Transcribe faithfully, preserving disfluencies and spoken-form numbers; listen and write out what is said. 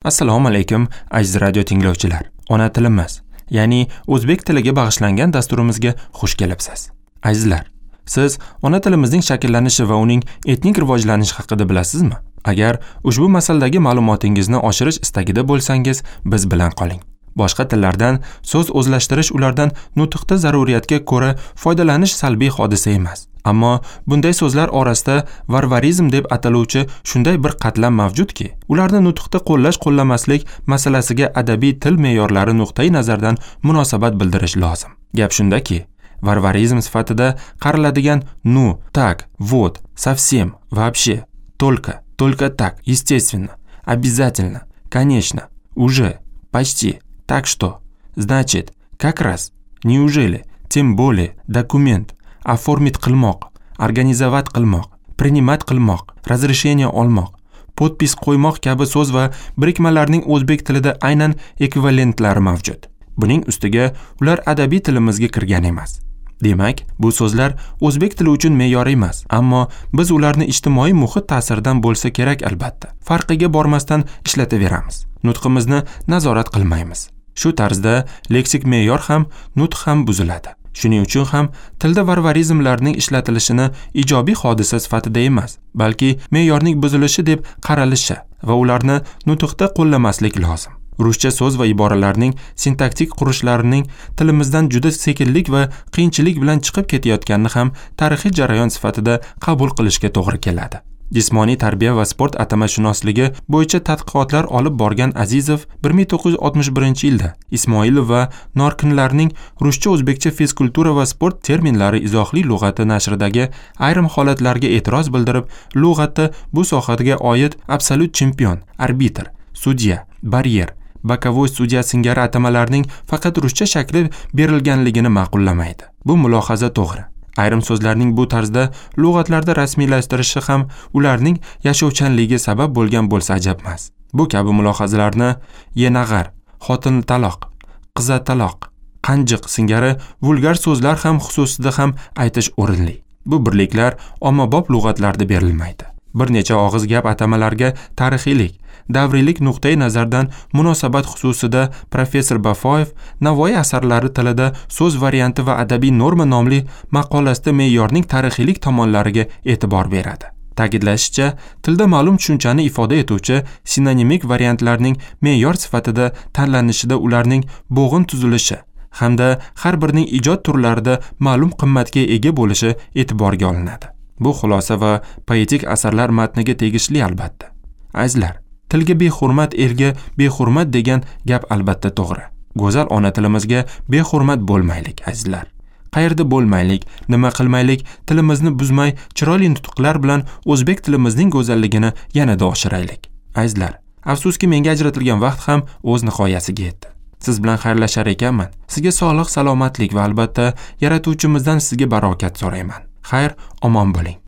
Assalomu alaykum aziz radio tinglovchilar. Ona tilimiz, ya'ni o'zbek tiliga bag'ishlangan dasturimizga xush kelibsiz. Azizlar, siz ona tilimizning shakllanishi va uning etnik rivojlanishi haqida bilasizmi? Agar ushbu masaladagi ma'lumotingizni oshirish istagida bo'lsangiz, biz bilan qoling. Boshqa tillardan so'z o'zlashtirish ulardan nutqda zaruriyatga ko'ra foydalanish salbiy hodisa emas. Ammo bunday so'zlar orasida varvarizm deb ataluvchi shunday bir qatlam mavjudki, ularni nutqda qo'llash-qo'llamaslik masalasiga adabiy til me'yorlari nuqtai nazardan munosabat bildirish lozim. Gap shundaki, varvarizm sifatida qariladigan nu, tak, вот, совсем, вообще, только, только так, естественно, обязательно, конечно, уже, почти, так что, значит, как раз, неужели, тем более, документ, оформить qilmoq, organizovat qilmoq, принимать qilmoq, разрешение olmoq, podpis qo'ymoq kabi so'z va birikmalarning o'zbek tilida aynan ekvivalentlari mavjud. Buning ustiga ular adabiy tilimizga kirgan emas. Demak, bu so'zlar o'zbek tili uchun me'yoriy emas, ammo biz ularni ijtimoiy muhit ta'siridan bo'lsa kerak albatta. Farqiga bormasdan ishlataveramiz. Nutqimizni nazorat qilmaymiz. Shu tarzda leksik me'yor ham, nutq ham buziladi. Shuning uchun ham tilda varvarizmlarning ishlatilishini ijobiy hodisa sifatida emas, balki me'yorning buzilishi deb qaralishi va ularni nutqda qo'llamaslik lozim. Ruscha so'z va iboralarning sintaktik qurishlarining tilimizdan juda sekinlik va qiyinchilik bilan chiqib ketayotganini ham tarixiy jarayon sifatida qabul qilishga to'g'ri keladi. Jismoniy tarbiya va sport atamashunosligi bo'yicha tadqiqotlar olib borgan Azizov bir ming to'qqiz yuz oltmish birinchi yilda Ismoilov va Norkinlarning Ruscha o'zbekcha fizkultura va sport terminlari izohli lug'ati nashridagi ayrim holatlarga e'tiroz bildirib, lug'atda bu sohaga oid absolyut chempion, arbitr, sudya, baryer, bokovoy sudya singari atamalarning faqat ruscha shakli berilganligini ma'qullamaydi. Bu mulohaza to'g'ri. Ayrim so'zlarning bu tarzda lug'atlarda rasmiylashtirishi ham ularning yashovchanligiga sabab bo'lgan bo'lsa ajab emas. Bu kabi mulohazalarni yenag'ar, xotin taloq, qiza taloq, qanjiq singari vulgar so'zlar ham xususida ham aytish o'rinli. Bu birliklar ommabop lug'atlarda berilmaydi. Bir necha og'iz gap atamalarga tarixiylik, davriylik nuqtai nazardan munosabat xususida professor Bafoyev Navoiy asarlari tilida so'z varianti va adabiy norma nomli maqolasida me'yorning tarixiylik tomonlariga e'tibor beradi. Ta'kidlashicha, tilda ma'lum tushunchani ifoda etuvchi sinonimik variantlarning me'yor sifatida tanlanishida ularning bo'g'in tuzilishi hamda har birining ijod turlarida ma'lum qimmatga ega bo'lishi e'tiborga olinadi. Bu xulosa va poetik asarlar matniga tegishli albatta. Azizlar, tilga behurmat elga behurmat degan gap albatta to'g'ri. Go'zal ona tilimizga behurmat bo'lmaylik, azizlar. Qayerda bo'lmaylik, nima qilmaylik, tilimizni buzmay, chiroyli nutqlar bilan o'zbek tilimizning go'zalligini yanada oshiraylik. Azizlar, afsuski menga ajratilgan vaqt ham o'z nihoyasiga yetdi. Siz bilan xayrlashar ekanman. Sizga sog'lik, salomatlik va albatta yaratuvchimizdan sizga barokat so'rayman. Xayr, omon bo'ling.